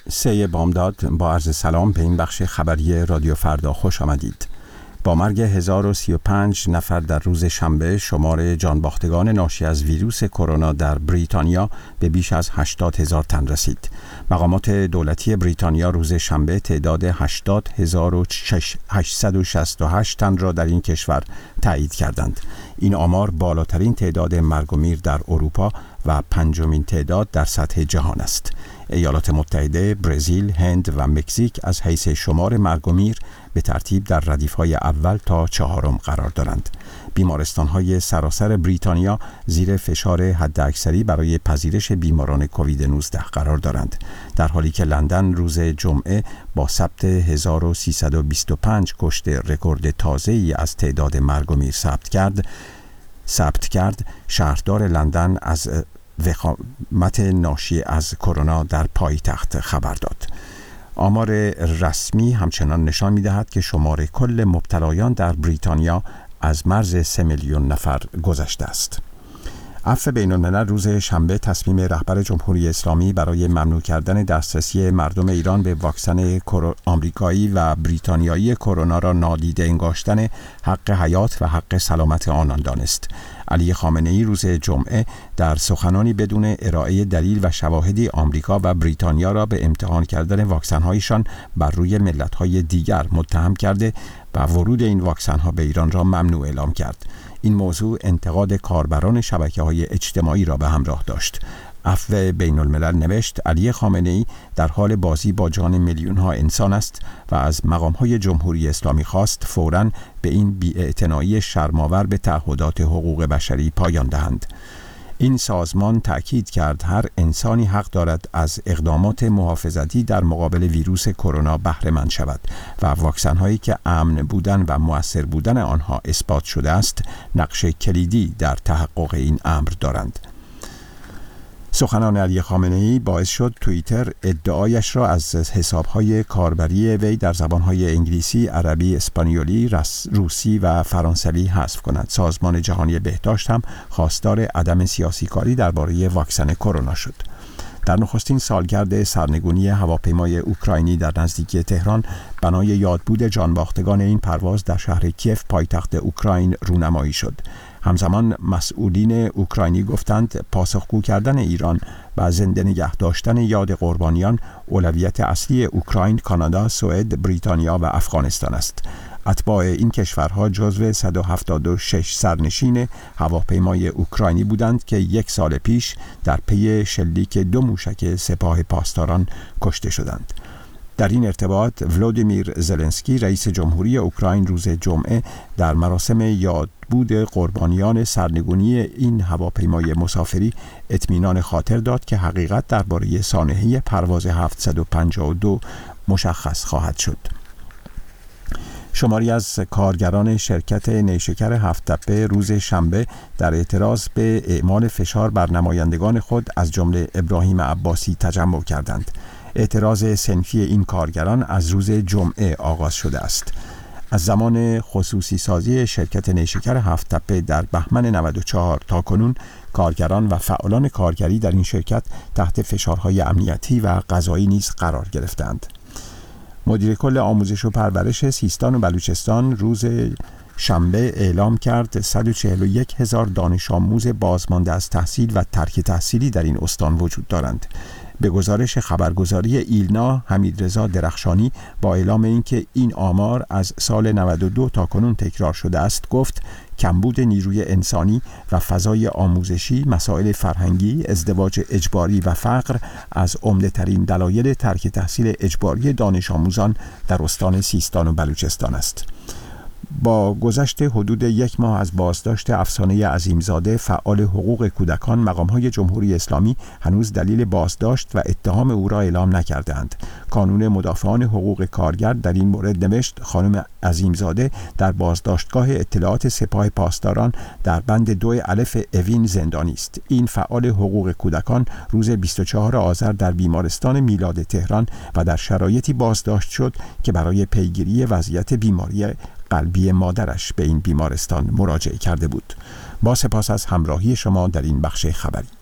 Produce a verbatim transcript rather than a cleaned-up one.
سه بامداد با عرض سلام به این بخش خبری رادیو فردا خوش آمدید. با مرگ هزار و سی و پنج نفر در روز شنبه، شمار جانباختگان ناشی از ویروس کرونا در بریتانیا به بیش از هشتاد هزار تن رسید. مقامات دولتی بریتانیا روز شنبه تعداد هشتاد هزار و هشتصد و شصت و هشت تن را در این کشور تایید کردند. این آمار بالاترین تعداد مرگ و میر در اروپا و پنجمین تعداد در سطح جهان است. ایالات متحده، برزیل، هند و مکزیک از حیث شمار مرگ و میر به ترتیب در ردیف‌های اول تا چهارم قرار دارند. بیمارستان‌های سراسر بریتانیا زیر فشار حداکثری برای پذیرش بیماران کووید نوزده قرار دارند، در حالی که لندن روز جمعه با ثبت هزار و سیصد و بیست و پنج کشته رکورد تازه‌ای از تعداد مرگ و میر ثبت کرد. ثبت کرد شهردار لندن از وخامت ناشی از کرونا در پایتخت خبر داد. آمار رسمی همچنان نشان می‌دهد که شمار کل مبتلایان در بریتانیا از مرز سه میلیون نفر گذشته است. عفو بین‌الملل روز شنبه تصمیم رهبر جمهوری اسلامی برای ممنوع کردن دسترسی مردم ایران به واکسن آمریکایی و بریتانیایی کرونا را نادیده انگاشتن حق حیات و حق سلامت آنان دانست. علی خامنه‌ای روز جمعه در سخنانی بدون ارائه دلیل و شواهدی آمریکا و بریتانیا را به امتحان کردن واکسن‌هایشان بر روی ملت‌های دیگر متهم کرده و ورود این واکسن‌ها به ایران را ممنوع اعلام کرد. این موضوع انتقاد کاربران شبکه‌های اجتماعی را به همراه داشت. عفو بین الملل نوشت علی خامنه‌ای در حال بازی با جان میلیون‌ها انسان است و از مقام‌های جمهوری اسلامی خواست فوراً به این بی‌اعتنایی شرم‌آور به تعهدات حقوق بشری پایان دهند. این سازمان تأکید کرد هر انسانی حق دارد از اقدامات محافظتی در مقابل ویروس کرونا بهره مند شود و واکسن‌هایی که امن بودن و مؤثر بودن آنها اثبات شده است نقش کلیدی در تحقق این امر دارند. سخنان علی خامنه‌ای باعث شد توییتر ادعایش را از حساب‌های کاربری وی در زبان‌های انگلیسی، عربی، اسپانیولی، روسی و فرانسوی حذف کند. سازمان جهانی بهداشت هم خواستار عدم سیاسی‌کاری درباره واکسن کرونا شد. در نخستین سالگرد سرنگونی هواپیمای اوکراینی در نزدیکی تهران، بنای یادبود جانباختگان این پرواز در شهر کیف پایتخت اوکراین رونمایی شد. همزمان مسئولین اوکراینی گفتند پاسخگو کردن ایران و زنده نگه داشتن یاد قربانیان اولویت اصلی اوکراین، کانادا، سوئد، بریتانیا و افغانستان است. اتباع این کشورها جزو صد و هفتاد و شش سرنشین هواپیمای اوکراینی بودند که یک سال پیش در پی شلیک دو موشک سپاه پاسداران کشته شدند. در این ارتباط ولودیمیر زلنسکی رئیس جمهوری اوکراین روز جمعه در مراسم یادبود قربانیان سرنگونی این هواپیمای مسافری اطمینان خاطر داد که حقیقت درباره سانحه پرواز هفتصد و پنجاه و دو مشخص خواهد شد. شماری از کارگران شرکت نیشکر هفت تپه روز شنبه در اعتراض به اعمال فشار بر نمایندگان خود از جمله ابراهیم عباسی تجمع کردند. اعتراض صنفی این کارگران از روز جمعه آغاز شده است. از زمان خصوصی سازی شرکت نیشکر هفت تپه در بهمن نود و چهار تا کنون کارگران و فعالان کارگری در این شرکت تحت فشارهای امنیتی و قضایی نیز قرار گرفتند. مدیر کل آموزش و پرورش سیستان و بلوچستان روز شنبه اعلام کرد صد و چهل و یک هزار دانش آموز بازمانده از تحصیل و ترک تحصیلی در این استان وجود دارند. به گزارش خبرگزاری ایلنا، حمیدرضا درخشانی با اعلام اینکه این آمار از سال نود و دو تا کنون تکرار شده است گفت کمبود نیروی انسانی و فضای آموزشی، مسائل فرهنگی، ازدواج اجباری و فقر از عمده‌ترین دلایل ترک تحصیل اجباری دانش آموزان در استان سیستان و بلوچستان است. با گذشت حدود یک ماه از بازداشت افسانه عظیمزاده فعال حقوق کودکان، مقام‌های جمهوری اسلامی هنوز دلیل بازداشت و اتهام او را اعلام نکردند. کانون مدافعان حقوق کارگر در این مورد نوشت خانم عظیمزاده در بازداشتگاه اطلاعات سپاه پاسداران در بند دو الف اوین زندانی است. این فعال حقوق کودکان روز بیست و چهارم آذر در بیمارستان میلاد تهران و در شرایطی بازداشت شد که برای پیگیری وضعیت بیماری قلبی مادرش به این بیمارستان مراجعه کرده بود. با سپاس از همراهی شما در این بخش خبری.